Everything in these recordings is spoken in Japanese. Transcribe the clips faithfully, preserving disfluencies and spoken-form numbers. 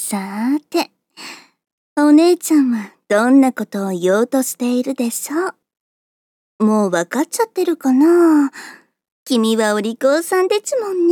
さーて、お姉ちゃんはどんなことを言おうとしているでしょう。もうわかっちゃってるかな。君はお利口さんですもんね。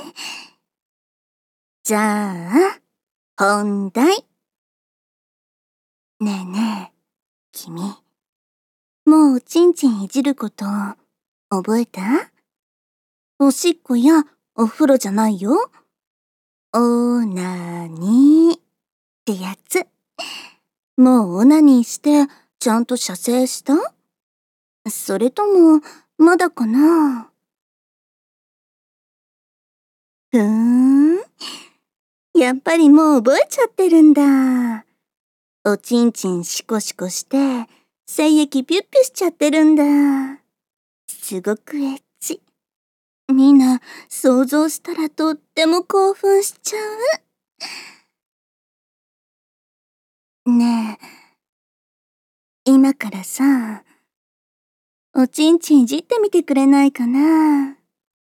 じゃあ、本題。ねえねえ、君。もうおちんちんいじること覚えた？おしっこやお風呂じゃないよ。オナニーってやつ。もうオナニーしてちゃんと射精した？それともまだかな？ふーん。やっぱりもう覚えちゃってるんだ。おちんちんシコシコして精液ピュッピュしちゃってるんだ。すごくエッチ。みんな想像したらとっても興奮しちゃう。ねえ、今からさ、おちんちんいじってみてくれないかな？ん？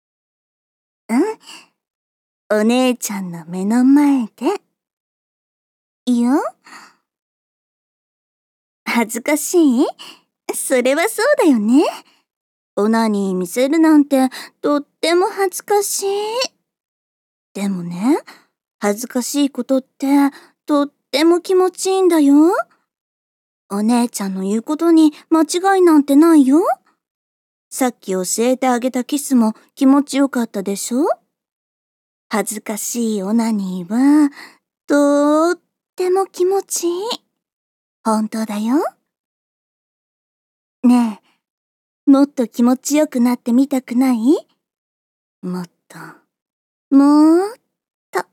お姉ちゃんの目の前で。いや？恥ずかしい？それはそうだよね。オナニー見せるなんてとっても恥ずかしい。でもね、恥ずかしいことってとっても気持ちいいんだよ。お姉ちゃんの言うことに間違いなんてないよ。さっき教えてあげたキスも気持ちよかったでしょ？恥ずかしいオナニーはとっても気持ちいい。本当だよ。ねえ、もっと気持ちよくなってみたくない？もっと、もーっと。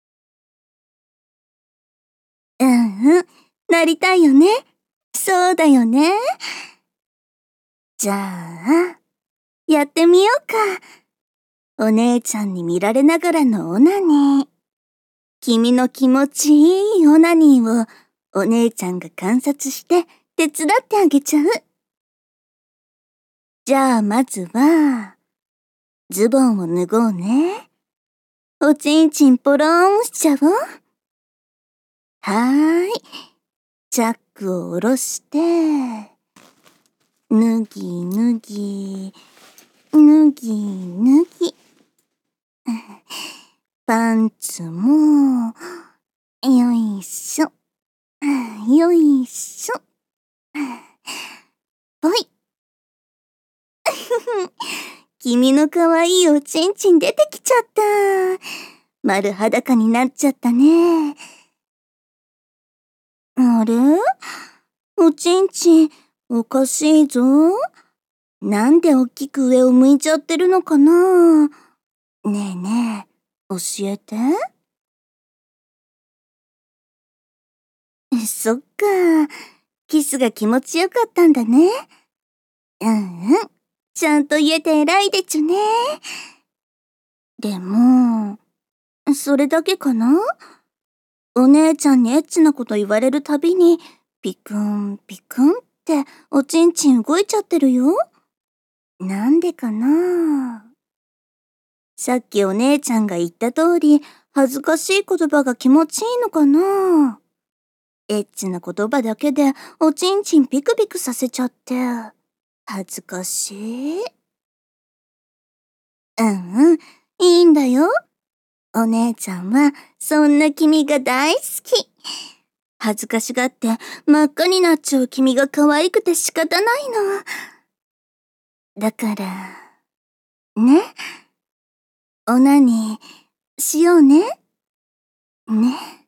うんうん、なりたいよね。そうだよね。じゃあ、やってみようか。お姉ちゃんに見られながらのオナニー。君の気持ちいいオナニーをお姉ちゃんが観察して手伝ってあげちゃう。じゃあまずは、ズボンを脱ごうね。おちんちんポローンしちゃおう。はーい。チャックを下ろして、脱ぎ脱ぎ、脱ぎ脱ぎ。パンツも、よいしょ、よいしょ。ほい。君の可愛いおちんちん出てきちゃった。丸裸になっちゃったね。あれ？おちんちん、おかしいぞ。なんでおっきく上を向いちゃってるのかな？ねえねえ、教えて。そっか、キスが気持ちよかったんだね。うんうん、ちゃんと言えて偉いでちゅね。でも、それだけかな？お姉ちゃんにエッチなこと言われるたびに、ピクンピクンっておちんちん動いちゃってるよ。なんでかな？さっきお姉ちゃんが言った通り、恥ずかしい言葉が気持ちいいのかな？エッチな言葉だけでおちんちんピクピクさせちゃって、恥ずかしい。うんうん、いいんだよ。お姉ちゃんはそんな君が大好き。恥ずかしがって真っ赤になっちゃう君が可愛くて仕方ないの。だから、ね。オナニーしようね。ね。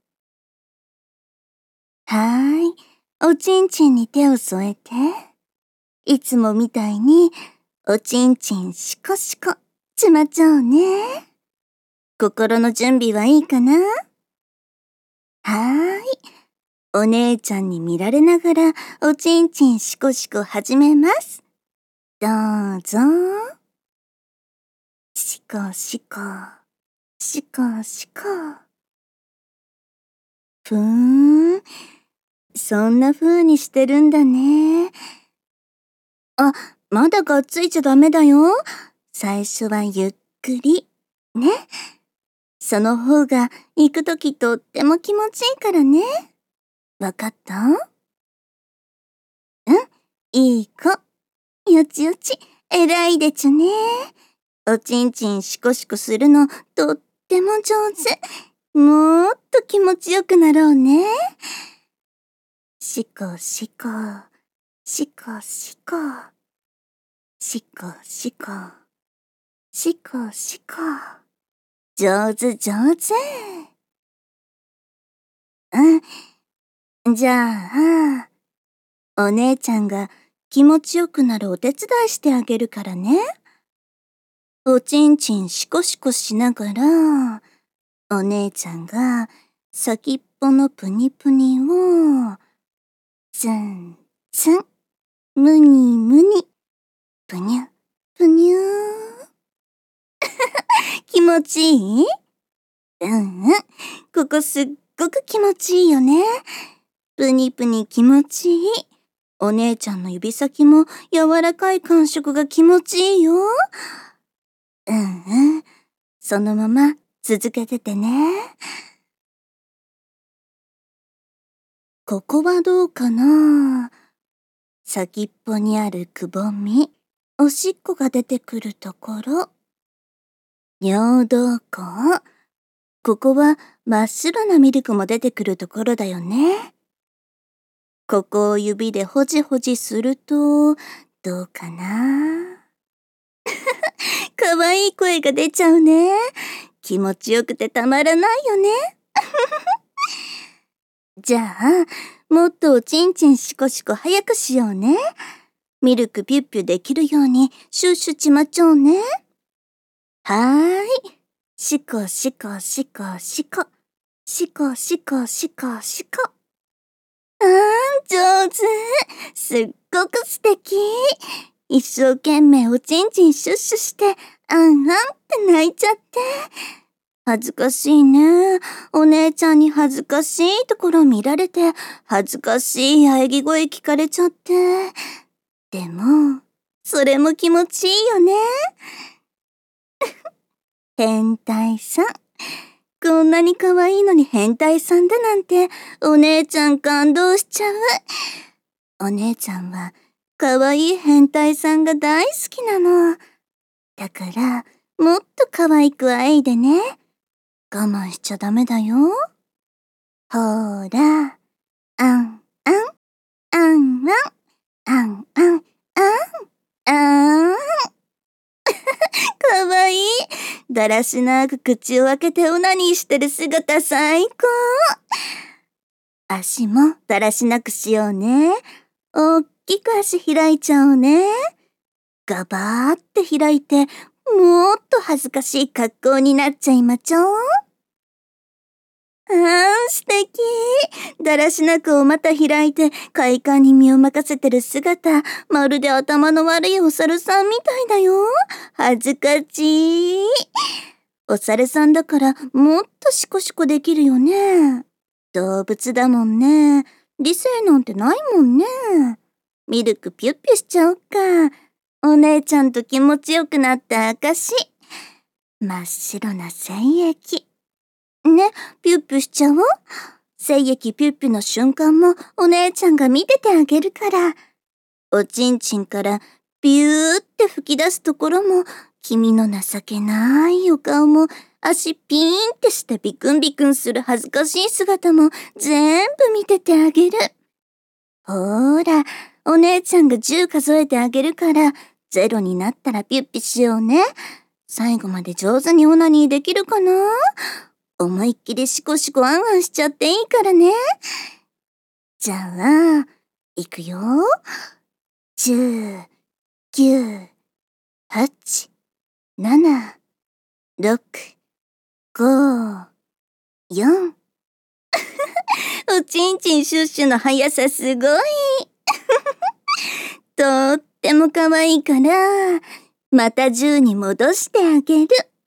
はーい。おちんちんに手を添えて。いつもみたいにおちんちんシコシコちまちゃうね。心の準備はいいかな？はーい。お姉ちゃんに見られながらおちんちんシコシコ始めます。どうぞ。シコシコ、シコシコ。ふーん、そんな風にしてるんだね。あ、まだがっついちゃダメだよ。最初はゆっくり、ね。 その方が行くときとっても気持ちいいからね。わかった？うん、いい子。よちよち、偉いでちゅね。おちんちんシコシコするのとっても上手。もっと気持ちよくなろうね。シコシコ、シコシコ、シコシコ、シコシコ。上手上手。うん。じゃあ、お姉ちゃんが気持ちよくなるお手伝いしてあげるからね。おちんちんシコシコしながら、お姉ちゃんが先っぽのプニプニを、ツンツン、ムニムニ、ぷにゅ、ぷにゅー。気持ちいい？うんうん。ここすっごく気持ちいいよね。ぷにぷに気持ちいい。お姉ちゃんの指先も柔らかい感触が気持ちいいよ。うんうん。そのまま続けててね。ここはどうかな？先っぽにあるくぼみ、おしっこが出てくるところ。尿道口。ここは真っ白なミルクも出てくるところだよね。ここを指でほじほじすると、どうかな？かわいい声が出ちゃうね。気持ちよくてたまらないよね。じゃあ、もっとおちんちんシコシコ早くしようね。ミルクピュッピュできるようにシュッシュちまちょうね。はーい。シコシコシコシコ。シコシコシコシコ。あー、上手。すっごく素敵。一生懸命おちんちんシュッシュして、あんあんって泣いちゃって。恥ずかしいね。お姉ちゃんに恥ずかしいところ見られて、恥ずかしい喘ぎ声聞かれちゃって。でも、それも気持ちいいよね。変態さん。こんなに可愛いのに変態さんだなんて、お姉ちゃん感動しちゃう。お姉ちゃんは、可愛い変態さんが大好きなの。だから、もっと可愛くあえいでね。我慢しちゃダメだよ。ほーら、あん、あん、あん、あん、あん、あん、あん、あん。かわいい。だらしなく口を開けてオナニーしてる姿最高。足もだらしなくしようね。おっきく足開いちゃおうね。ガバーって開いて、もっと恥ずかしい格好になっちゃいまちょ。あー、素敵。だらしなくお股開いて、快感に身を任せてる姿、まるで頭の悪いお猿さんみたいだよ。恥ずかしい。お猿さんだからもっとシコシコできるよね。動物だもんね。理性なんてないもんね。ミルクピュッピュしちゃおうか。お姉ちゃんと気持ちよくなった証。真っ白な精液。ね、ピュッピュしちゃおう。精液ピュッピュの瞬間もお姉ちゃんが見ててあげるから。おちんちんからビューって吹き出すところも、君の情けないお顔も、足ピーンってしてビクンビクンする恥ずかしい姿も全部見ててあげる。ほーら、お姉ちゃんがじゅう数えてあげるから、ゼロになったらピュッピしようね。最後まで上手にオナニーできるかな？思いっきりシコシコあんあんしちゃっていいからね。じゃあ、いくよ。じゅう、きゅう、はち、なな、ろく、ご、よん。おちんちんシュッシュの速さすごい。とっても可愛いから、またじゅうに戻してあげる。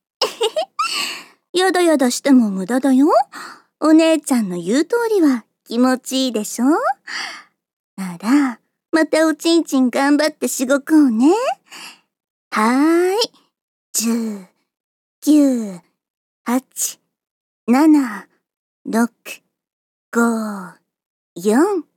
やだやだしても無駄だよ。お姉ちゃんの言う通りは気持ちいいでしょ？なら、またおちんちん頑張ってしごこうね。はーい。じゅう、きゅう、はち、 なな、ろく、ご、よん。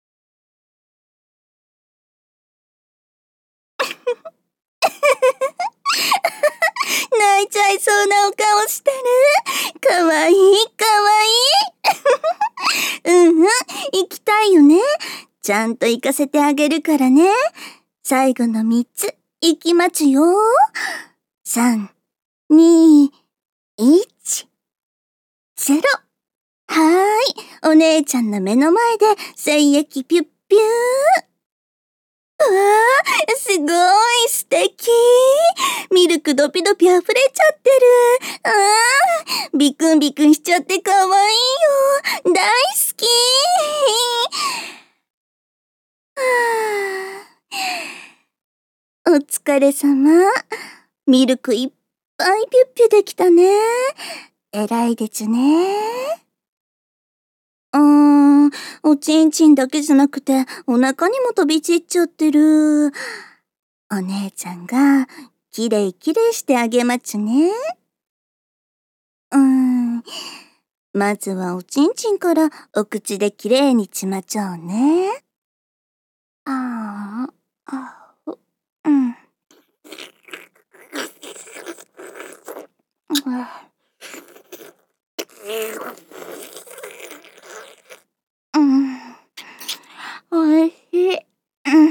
泣いちゃいそうなお顔してる。かわいい、かわいい。うんうん、行きたいよね。ちゃんと行かせてあげるからね。最後のみっつ、行きまちよ。さん、に、いち、ゼロ。はーい、お姉ちゃんの目の前で精液ピュッピュー。うわー、すごい素敵。ミルクドピドピ溢れちゃってる。あー、ビクンビクンしちゃってかわいいよ。大好き。はあ、お疲れ様。ミルクいっぱいピュッピュできたね。偉いでちゅね。うーん、おちんちんだけじゃなくてお腹にも飛び散っちゃってる。お姉ちゃんがきれいきれいしてあげまちゅね。うーん、まずはおちんちんからお口できれいにちまちょうね。ああ、あう、うん。うん、おいしい。うん。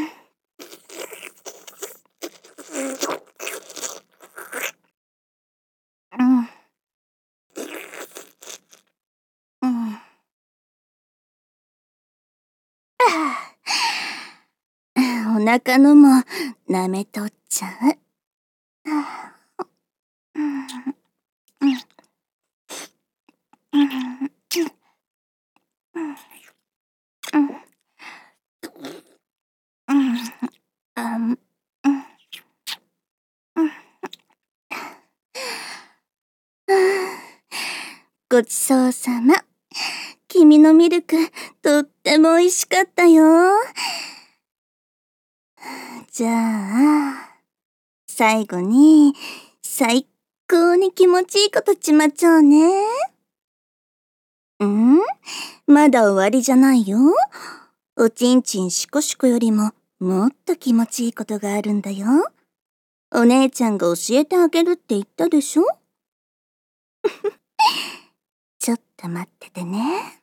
うん。うん。お腹のも舐めとっちゃう。うん。うん。うん。うん。うん。あん。うん。うん。ごちそうさま。君のミルク、とっても美味しかったよ。じゃあ、最後に、最高に気持ちいいことちまちょうね。ん？まだ終わりじゃないよ。おちんちんしこしこよりも、もっと気持ちいいことがあるんだよ。お姉ちゃんが教えてあげるって言ったでしょ？ちょっと待っててね。